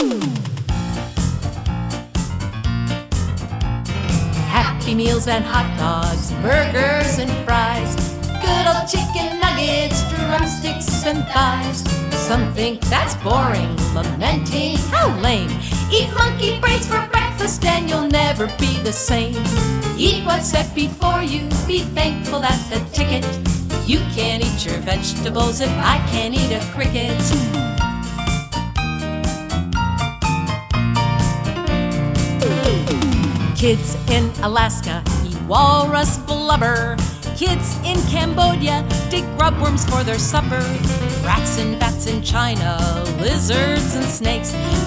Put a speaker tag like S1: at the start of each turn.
S1: Happy Meals and hot dogs, burgers and fries, good old chicken nuggets, drumsticks and thighs. Some think that's boring, lamenting how lame. Eat monkey brains for breakfast and you'll never be the same. Eat what's set before you, be thankful that's the ticket. You can't eat your vegetables if I can't eat a cricket. Kids in Alaska eat walrus blubber. Kids in Cambodia dig grubworms for their supper. Rats and bats in China, lizards and snakes.